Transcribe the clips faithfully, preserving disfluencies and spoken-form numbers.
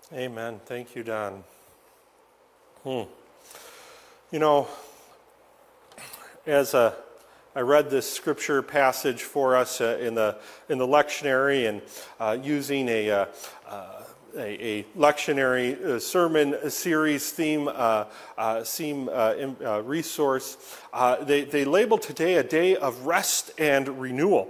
Amen. Thank you, Don. Hmm. You know, as a, I read this scripture passage for us uh, in the in the lectionary, and uh, using a, uh, uh, a a lectionary uh, sermon series theme uh, uh, theme uh, in, uh, resource. Uh, they they labeled today a day of rest and renewal,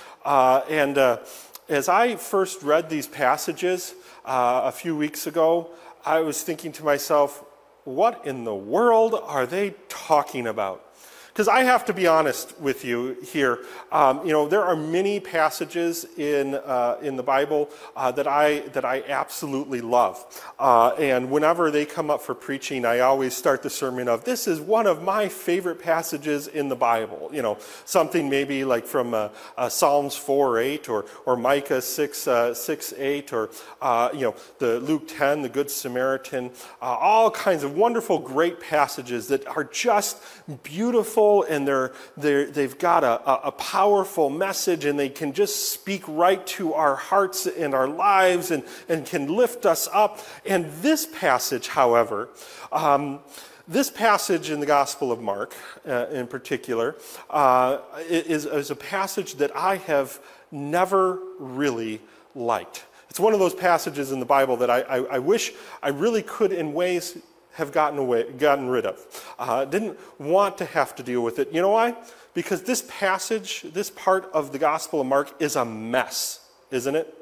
uh, and uh, as I first read these passages uh, a few weeks ago, I was thinking to myself, what in the world are they talking about? Because I have to be honest with you here. Um, you know, there are many passages in uh, in the Bible uh, that I that I absolutely love, uh, and whenever they come up for preaching, I always start the sermon of, "This is one of my favorite passages in the Bible." You know, something maybe like from uh, uh, Psalms four eight or or Micah six uh, six eight, or uh, you know, the Luke ten, the Good Samaritan, uh, all kinds of wonderful, great passages that are just beautiful. And they're, they're, they've got a, a powerful message, and they can just speak right to our hearts and our lives, and, and can lift us up. And this passage, however, um, this passage in the Gospel of Mark, uh, in particular, uh, is, is a passage that I have never really liked. It's one of those passages in the Bible that I, I, I wish I really could, in ways, have gotten away, gotten rid of. Uh, didn't want to have to deal with it. You know why? Because this passage, this part of the Gospel of Mark is a mess, isn't it?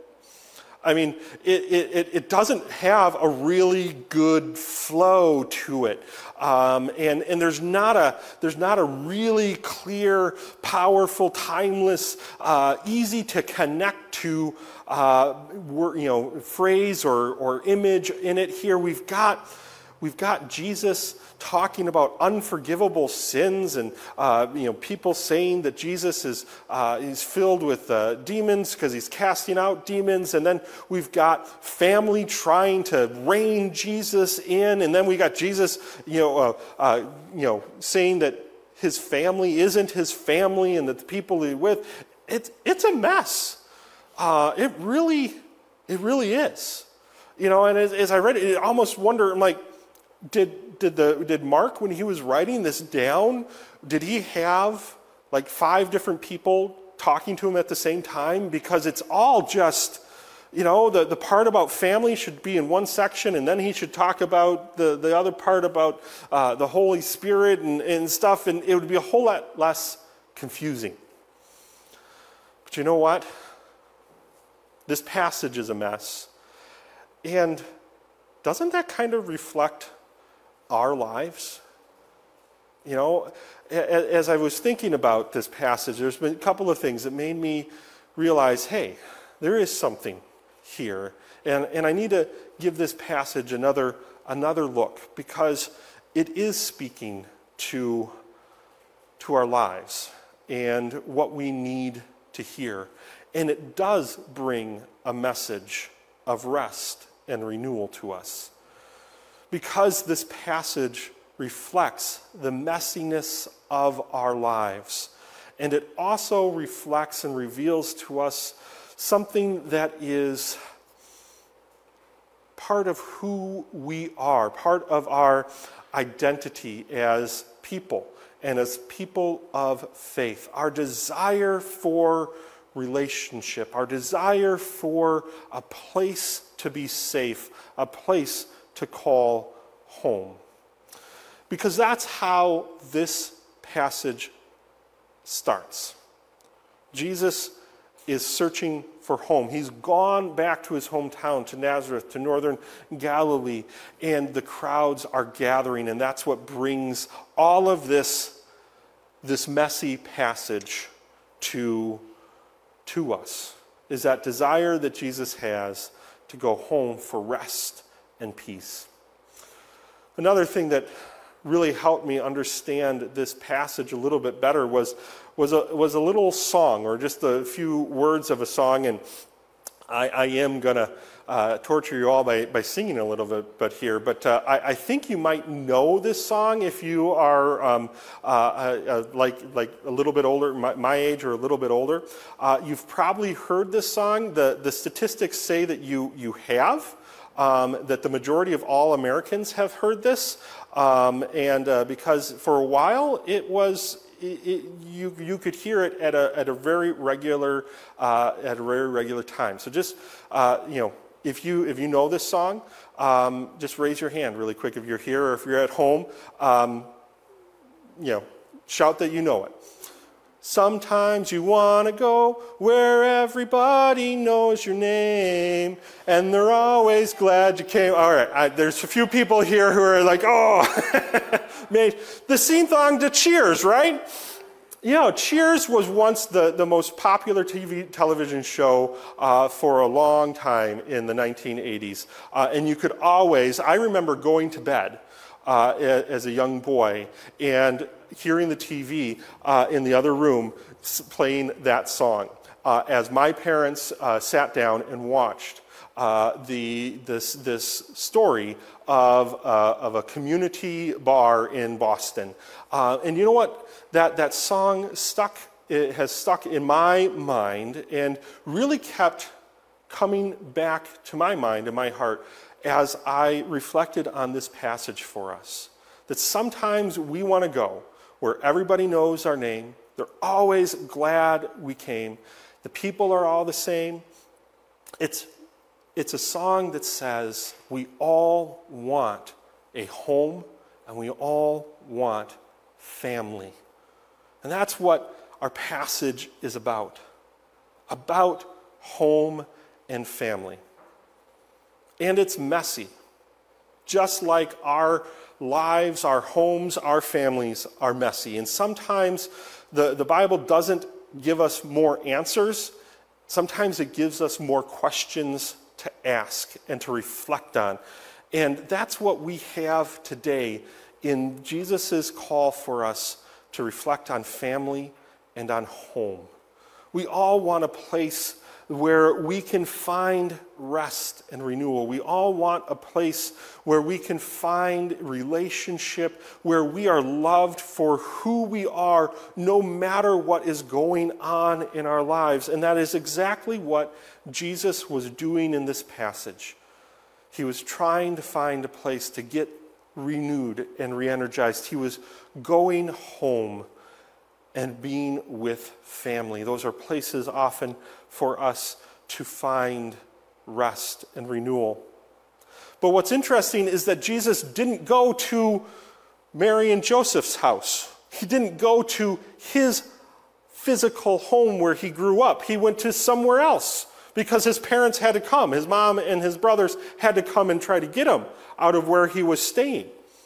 I mean, it, it, it doesn't have a really good flow to it. Um, and, and there's not a there's not a really clear, powerful, timeless, uh, easy to connect to uh, you know, phrase or, or image in it here. We've got We've got Jesus talking about unforgivable sins, and uh, you know, people saying that Jesus is uh, he's filled with uh, demons because he's casting out demons, and then we've got family trying to rein Jesus in, and then we got Jesus, you know, uh, uh, you know, saying that his family isn't his family, and that the people he's with, it's it's a mess. Uh, it really, it really is. You know, and as, as I read it, I almost wonder, I'm like, Did did the did Mark, when he was writing this down, did he have like five different people talking to him at the same time? Because it's all just, you know, the, the part about family should be in one section, and then he should talk about the, the other part about uh, the Holy Spirit and, and stuff, and it would be a whole lot less confusing. But you know what? This passage is a mess. And doesn't that kind of reflect our lives? You know, as I was thinking about this passage, there's been a couple of things that made me realize, hey, there is something here. And, and I need to give this passage another, another look, because it is speaking to, to our lives and what we need to hear. And it does bring a message of rest and renewal to us, because this passage reflects the messiness of our lives. And it also reflects and reveals to us something that is part of who we are, part of our identity as people and as people of faith. Our desire for relationship, our desire for a place to be safe, a place to call home. Because that's how this passage starts. Jesus is searching for home. He's gone back to his hometown, to Nazareth, to northern Galilee, and the crowds are gathering, and that's what brings all of this, this messy passage to, to us, is that desire that Jesus has to go home for rest and peace. Another thing that really helped me understand this passage a little bit better was was a was a little song, or just a few words of a song, and I, I am gonna uh, torture you all by, by singing a little bit, but here. But uh, I, I think you might know this song if you are um, uh, uh, like like a little bit older, my, my age or a little bit older. Uh, you've probably heard this song. The the statistics say that you you have. um, that the majority of all Americans have heard this, um, and uh, because for a while it was, it, it, you you could hear it at a at a very regular uh, at a very regular time. So just uh, you know, if you if you know this song, um, just raise your hand really quick if you're here, or if you're at home, um, you know, shout that you know it. Sometimes you want to go where everybody knows your name, and they're always glad you came. All right, I, there's a few people here who are like, oh, made the theme song to Cheers, right? You know, Cheers was once the, the most popular T V television show uh, for a long time in the nineteen eighties, uh, and you could always, I remember going to bed uh, as a young boy and hearing the T V uh, in the other room playing that song uh, as my parents uh, sat down and watched uh, the this this story of uh, of a community bar in Boston. Uh, and you know what? That that song stuck. It has stuck in my mind and really kept coming back to my mind and my heart as I reflected on this passage for us. That sometimes we want to go where everybody knows our name. They're always glad we came. The people are all the same. It's, it's a song that says we all want a home and we all want family. And that's what our passage is about. About home and family. And it's messy. Just like our lives, our homes, our families are messy. And sometimes the, the Bible doesn't give us more answers. Sometimes it gives us more questions to ask and to reflect on. And that's what we have today in Jesus' call for us to reflect on family and on home. We all want a place where we can find rest and renewal. We all want a place where we can find relationship, where we are loved for who we are, no matter what is going on in our lives. And that is exactly what Jesus was doing in this passage. He was trying to find a place to get renewed and re-energized. He was going home and being with family. Those are places often for us to find rest and renewal. But what's interesting is that Jesus didn't go to Mary and Joseph's house. He didn't go to his physical home where he grew up. He went to somewhere else because his parents had to come. His mom and his brothers had to come and try to get him out of where he was staying.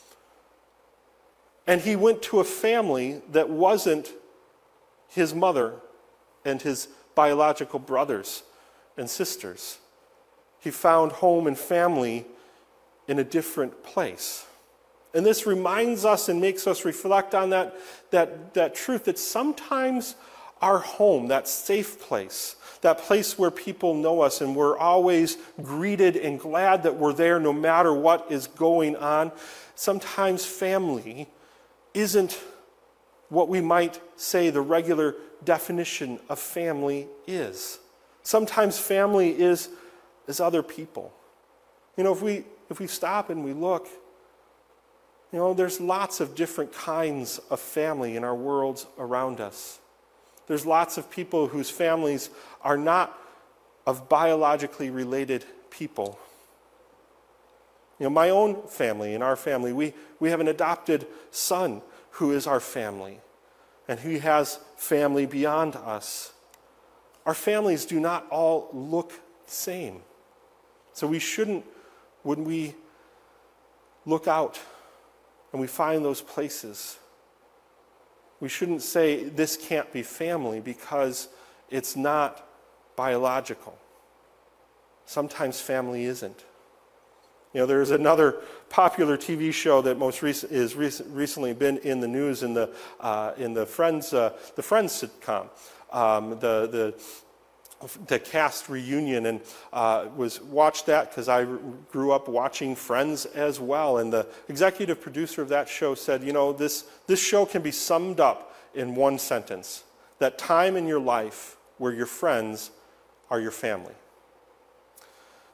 And he went to a family that wasn't his mother and his biological brothers and sisters. He found home and family in a different place. And this reminds us and makes us reflect on that, that, that truth that sometimes our home, that safe place, that place where people know us and we're always greeted and glad that we're there no matter what is going on, sometimes family isn't what we might say the regular definition of family is. Sometimes family is, is other people. You know, if we if we stop and we look, you know, there's lots of different kinds of family in our worlds around us. There's lots of people whose families are not of biologically related people. You know, my own family, in our family, we, we have an adopted son who is our family, and he has family beyond us. Our families do not all look the same. So we shouldn't, when we look out and we find those places, we shouldn't say this can't be family because it's not biological. Sometimes family isn't. You know, there's another popular T V show that most recent is rec- recently been in the news in the uh, in the Friends uh, the Friends sitcom, um, the the the cast reunion, and uh, was watched that because I grew up watching Friends as well. And the executive producer of that show said, you know, this this show can be summed up in one sentence: that time in your life where your friends are your family.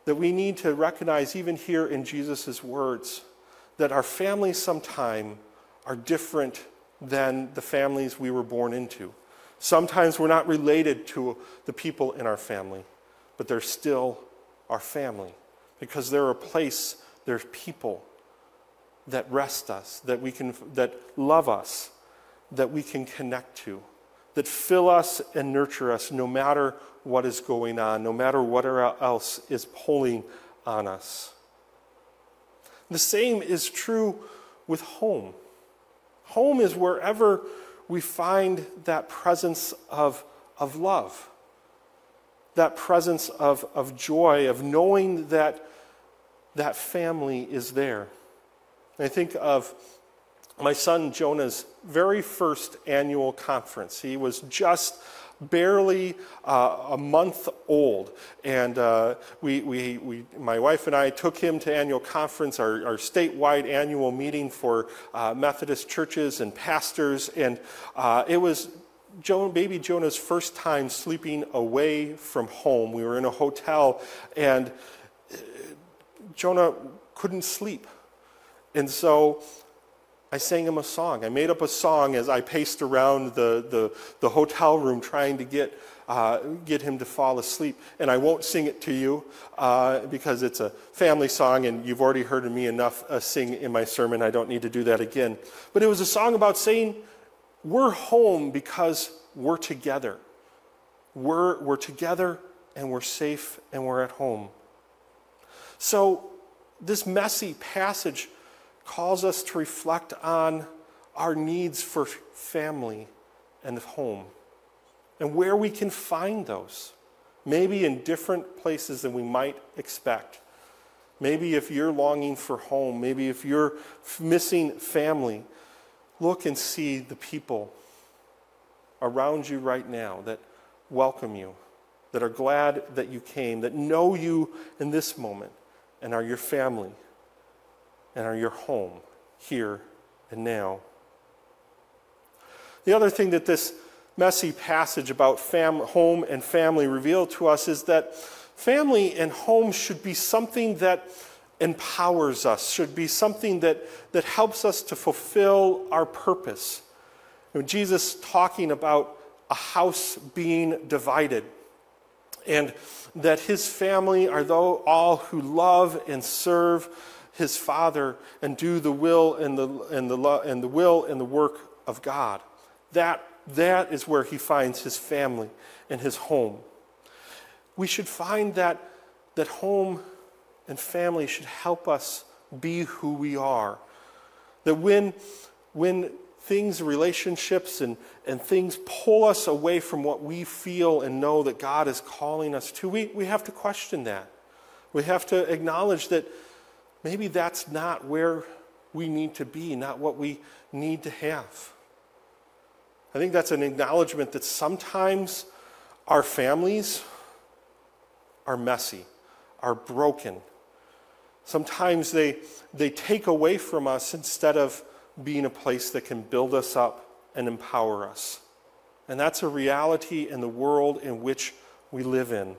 that we need to recognize even here in Jesus' words that our families sometimes are different than the families we were born into. Sometimes we're not related to the people in our family, but they're still our family because they're a place, they're people that rest us, that we can, that love us, that we can connect to, that fill us and nurture us no matter what is going on, no matter what else is pulling on us. The same is true with home. Home is wherever we find that presence of, of love, that presence of, of joy, of knowing that that family is there. And I think of my son Jonah's very first annual conference. He was just barely uh, a month old, and uh, we, we, we, my wife and I took him to annual conference, our, our statewide annual meeting for uh, Methodist churches and pastors, and uh, it was Jonah, baby Jonah's first time sleeping away from home. We were in a hotel, and Jonah couldn't sleep, and so I sang him a song. I made up a song as I paced around the, the, the hotel room trying to get, uh, get him to fall asleep. And I won't sing it to you uh, because it's a family song and you've already heard me enough uh, sing in my sermon. I don't need to do that again. But it was a song about saying we're home because we're together. We're, we're together and we're safe and we're at home. So this messy passage calls us to reflect on our needs for family and home and where we can find those. Maybe in different places than we might expect. Maybe if you're longing for home, maybe if you're missing family, look and see the people around you right now that welcome you, that are glad that you came, that know you in this moment and are your family and are your home here and now. The other thing that this messy passage about fam- home and family revealed to us is that family and home should be something that empowers us, should be something that, that helps us to fulfill our purpose. You know, Jesus talking about a house being divided, and that his family are though all who love and serve his Father and do the will and the and the and the will and the work of God. That that is where he finds his family and his home. We should find that that home and family should help us be who we are. That when when things, relationships and, and things pull us away from what we feel and know that God is calling us to, we, we have to question that. We have to acknowledge that maybe that's not where we need to be, not what we need to have. I think that's an acknowledgement that sometimes our families are messy, are broken. Sometimes they, they take away from us instead of being a place that can build us up and empower us. And that's a reality in the world in which we live in.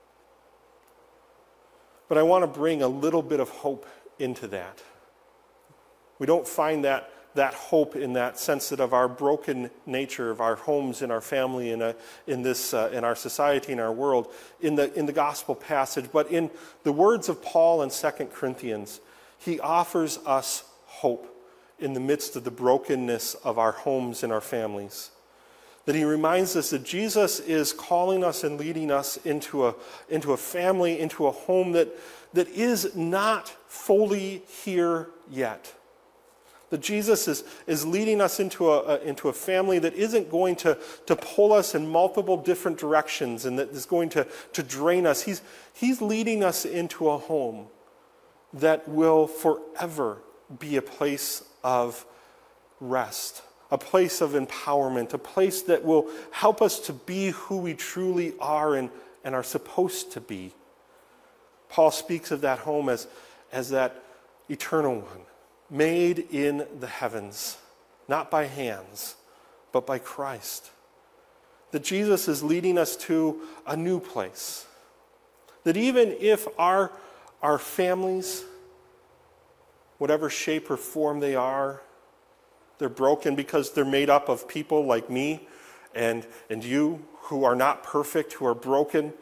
But I want to bring a little bit of hope into that. We don't find that, that hope in that sense that of our broken nature, of our homes and our family in, a, in, this, uh, in our society, in our world, in the, in the gospel passage. But in the words of Paul in Second Corinthians, he offers us hope in the midst of the brokenness of our homes and our families. That he reminds us that Jesus is calling us and leading us into a, into a family, into a home that, that is not fully here yet. That Jesus is, is leading us into a, a, into a family that isn't going to, to pull us in multiple different directions and that is going to, to drain us. He's, he's leading us into a home that will forever be a place of rest, a place of empowerment, a place that will help us to be who we truly are and, and are supposed to be. Paul speaks of that home as, as that eternal one, made in the heavens, not by hands, but by Christ. That Jesus is leading us to a new place, That even if our, our families, whatever shape or form they are, they're broken because they're made up of people like me and, and you who are not perfect, who are broken.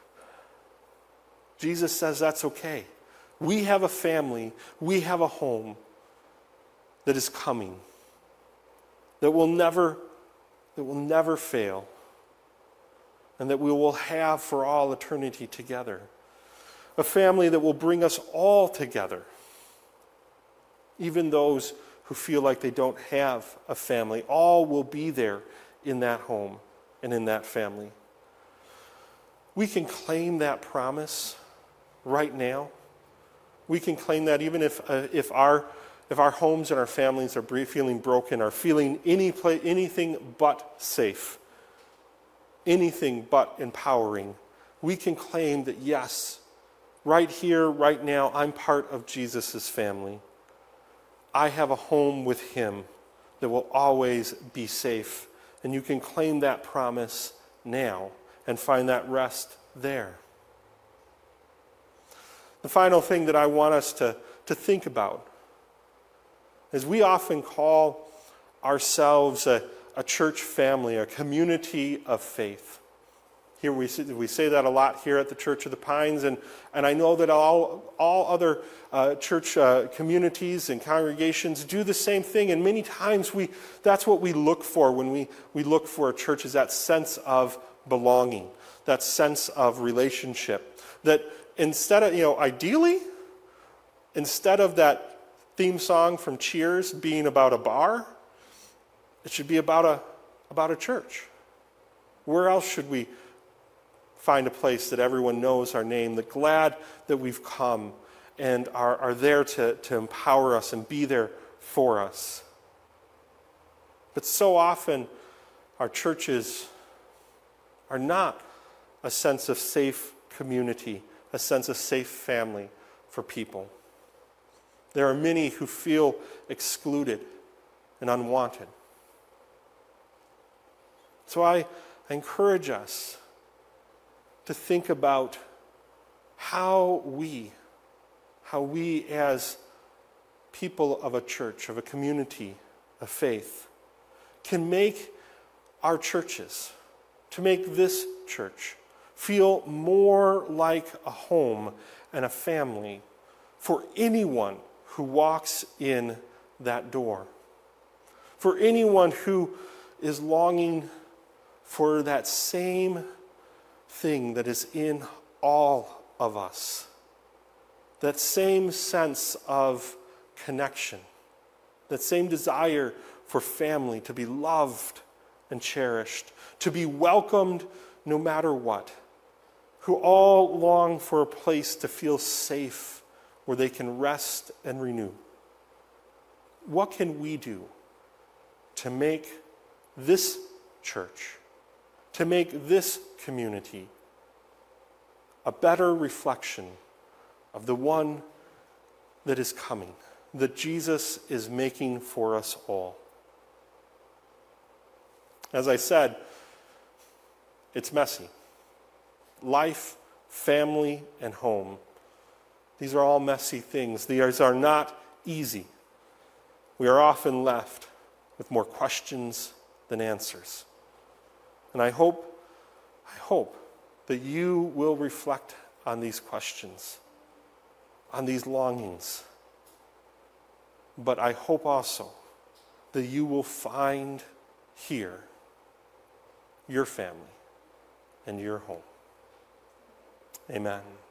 Jesus says that's okay. We have a family, we have a home that is coming, that will never, that will never fail, and that we will have for all eternity together. A family that will bring us all together, even those who feel like they don't have a family. All will be there in that home and in that family. We can claim that promise right now. We can claim that even if uh, if our if our homes and our families are feeling broken, are feeling any play, anything but safe, anything but empowering, we can claim that yes, right here, right now, I'm part of Jesus' family. I have a home with him that will always be safe. And you can claim that promise now and find that rest there. The final thing that I want us to, to think about is we often call ourselves a, a church family, a community of faith. Here we say, we say that a lot here at the Church of the Pines, and, and I know that all, all other uh, church uh, communities and congregations do the same thing, and many times we that's what we look for when we, we look for a church, is that sense of belonging, that sense of relationship. That instead of, you know, ideally, instead of that theme song from Cheers being about a bar, it should be about a, about a church. Where else should we find a place that everyone knows our name, that glad that we've come and are, are there to, to empower us and be there for us? But so often our churches are not a sense of safe community, a sense of safe family for people. There are many who feel excluded and unwanted. So I encourage us to think about how we, how we as people of a church, of a community of faith, can make our churches, to make this church, feel more like a home and a family for anyone who walks in that door. For anyone who is longing for that same thing that is in all of us, that same sense of connection, that same desire for family, to be loved and cherished, to be welcomed no matter what, who all long for a place to feel safe where they can rest and renew. What can we do to make this church, to make this community a better reflection of the one that is coming, that Jesus is making for us all? As I said, it's messy. Life, family, and home. These are all messy things. These are not easy. We are often left with more questions than answers. And I hope, I hope that you will reflect on these questions, on these longings. But I hope also that you will find here your family and your home. Amen.